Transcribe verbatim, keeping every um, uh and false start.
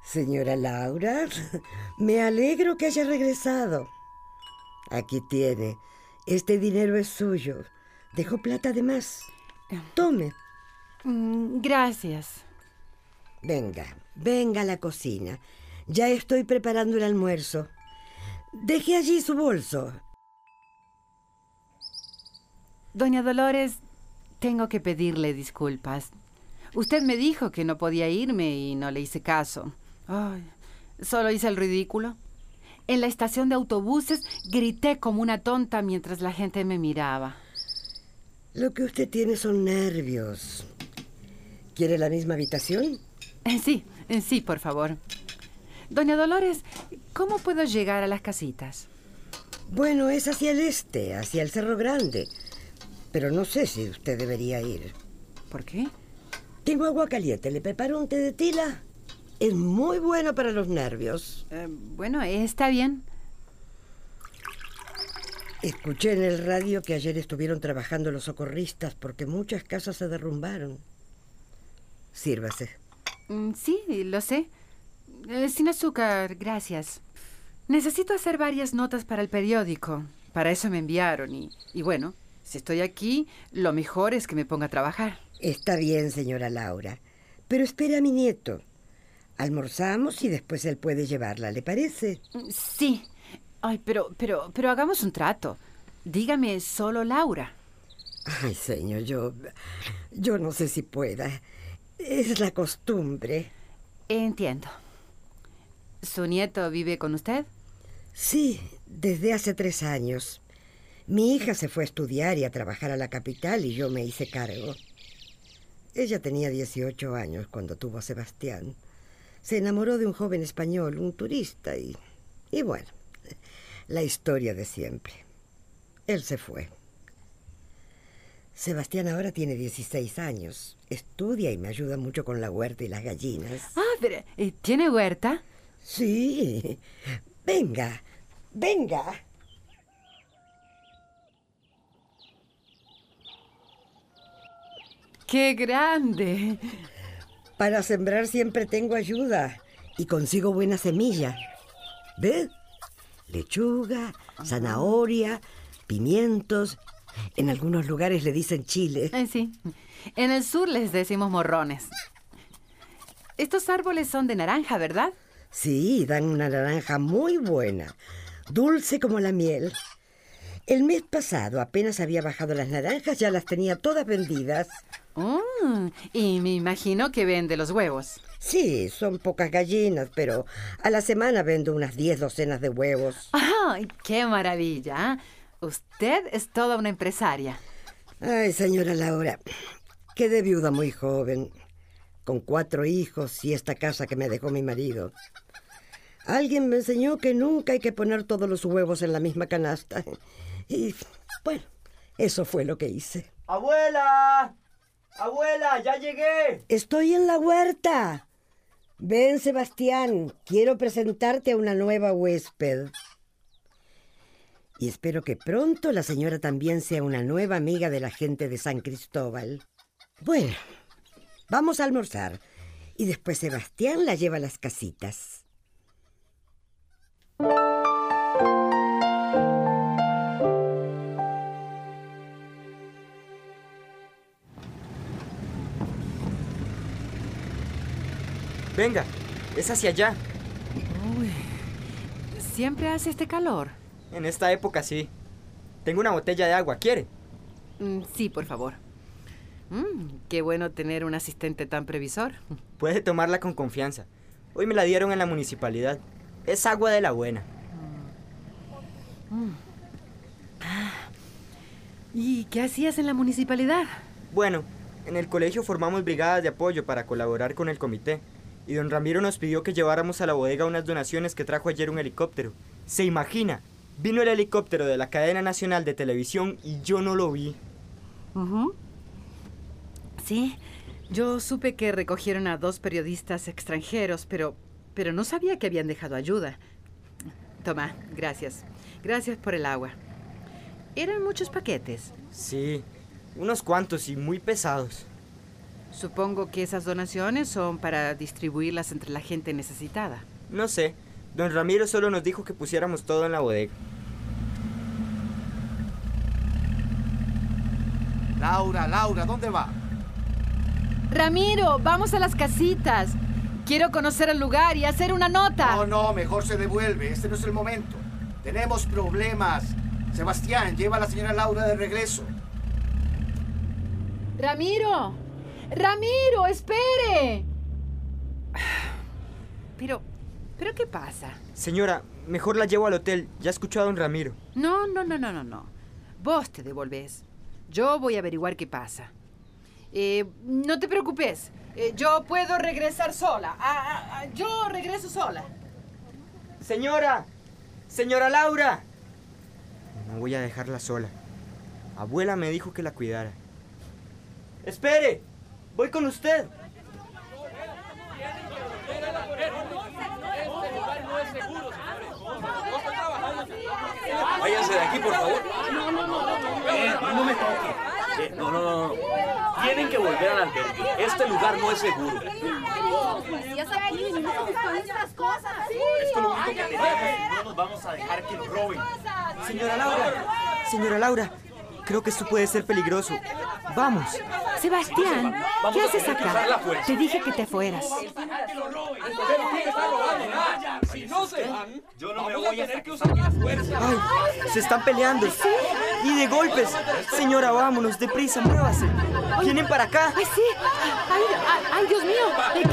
Señora Laura, me alegro que haya regresado. Aquí tiene. Este dinero es suyo. Dejó plata de más. Tome. Mm, gracias. Venga, venga a la cocina. Ya estoy preparando el almuerzo. Deje allí su bolso. Doña Dolores, tengo que pedirle disculpas. Usted me dijo que no podía irme y no le hice caso. Ay, solo hice el ridículo. En la estación de autobuses grité como una tonta mientras la gente me miraba. Lo que usted tiene son nervios. ¿Quiere la misma habitación? Eh, sí, eh, sí, por favor. Doña Dolores, ¿cómo puedo llegar a las casitas? Bueno, es hacia el este, hacia el Cerro Grande. Pero no sé si usted debería ir. ¿Por qué? Tengo agua caliente. ¿Le preparo un té de tila? Es muy bueno para los nervios. Eh, bueno, está bien. Escuché en el radio que ayer estuvieron trabajando los socorristas porque muchas casas se derrumbaron. Sírvase. Mm, sí, lo sé. Eh, sin azúcar, gracias. Necesito hacer varias notas para el periódico. Para eso me enviaron y, y bueno, si estoy aquí, lo mejor es que me ponga a trabajar. Está bien, señora Laura. Pero espere a mi nieto. Almorzamos y después él puede llevarla, ¿le parece? Sí. Ay, pero, pero, pero hagamos un trato. Dígame solo Laura. Ay, señor, yo... Yo no sé si pueda. Es la costumbre. Entiendo. ¿Su nieto vive con usted? Sí, desde hace tres años. Mi hija se fue a estudiar y a trabajar a la capital y yo me hice cargo. Ella tenía dieciocho años cuando tuvo a Sebastián. Se enamoró de un joven español, un turista, y, y bueno, la historia de siempre. Él se fue. Sebastián ahora tiene dieciséis años. Estudia y me ayuda mucho con la huerta y las gallinas. Ah, pero ¿tiene huerta? Sí. Venga, venga. ¡Qué grande! Para sembrar siempre tengo ayuda y consigo buena semilla. ¿Ve? Lechuga, zanahoria, pimientos. En algunos lugares le dicen chile. Eh, sí. En el sur les decimos morrones. Estos árboles son de naranja, ¿verdad? Sí, dan una naranja muy buena, dulce como la miel. El mes pasado apenas había bajado las naranjas, ya las tenía todas vendidas. Mm, y me imagino que vende los huevos. Sí, son pocas gallinas, pero a la semana vendo unas diez docenas de huevos. ¡Ay, qué maravilla! Usted es toda una empresaria. Ay, señora Laura, quedé viuda muy joven, con cuatro hijos y esta casa que me dejó mi marido. Alguien me enseñó que nunca hay que poner todos los huevos en la misma canasta. Y, bueno, eso fue lo que hice. ¡Abuela! ¡Abuela, ya llegué! Estoy en la huerta. Ven, Sebastián, quiero presentarte a una nueva huésped. Y espero que pronto la señora también sea una nueva amiga de la gente de San Cristóbal. Bueno, vamos a almorzar. Y después Sebastián la lleva a las casitas. Venga, es hacia allá. Uy, ¿siempre hace este calor? En esta época sí. Tengo una botella de agua, ¿quiere? Mm, sí, por favor. Mm, qué bueno tener un asistente tan previsor. Puede tomarla con confianza. Hoy me la dieron en la municipalidad. Es agua de la buena. Mm. Ah, ¿y qué hacías en la municipalidad? Bueno, en el colegio formamos brigadas de apoyo para colaborar con el comité. Y don Ramiro nos pidió que lleváramos a la bodega unas donaciones que trajo ayer un helicóptero. ¿Se imagina? Vino el helicóptero de la cadena nacional de televisión y yo no lo vi. Uh-huh. Sí, yo supe que recogieron a dos periodistas extranjeros, pero, pero no sabía que habían dejado ayuda. Toma, gracias. Gracias por el agua. ¿Eran muchos paquetes? Sí, unos cuantos y muy pesados. Supongo que esas donaciones son para distribuirlas entre la gente necesitada. No sé. Don Ramiro solo nos dijo que pusiéramos todo en la bodega. Laura, Laura, ¿dónde va? Ramiro, vamos a las casitas. Quiero conocer el lugar y hacer una nota. No, no, mejor se devuelve. Este no es el momento. Tenemos problemas. Sebastián, lleva a la señora Laura de regreso. Ramiro, Ramiro, espere. Pero, ¿pero qué pasa? Señora, mejor la llevo al hotel. Ya escuchó a don Ramiro. No, no, no, no, no, no. Vos te devolvés. Yo voy a averiguar qué pasa. Eh, no te preocupes. Eh, yo puedo regresar sola. Ah, ah, ah, yo regreso sola. Señora, señora Laura. No voy a dejarla sola. Abuela me dijo que la cuidara. ¡Espere! ¡Voy con usted! Váyanse de aquí, por favor. No, no, no, no. Eh, no me toque. Eh, no, no, no, no. Tienen que volver al albergue. Este lugar no es seguro. Esto es lo único que tenemos. No nos vamos a dejar que nos roben. Señora Laura, señora Laura, creo que esto puede ser peligroso. Vamos. Sebastián, ¿qué haces acá? Te dije que te fueras. Si no se van, yo no me voy a tener que usar la fuerza. ¡Ay! ¡Se están peleando! ¡Y de golpes! Señora, vámonos, deprisa, muévase. ¡Vienen para acá! ¡Ay, sí! ¡Ay, ay, ay Dios mío!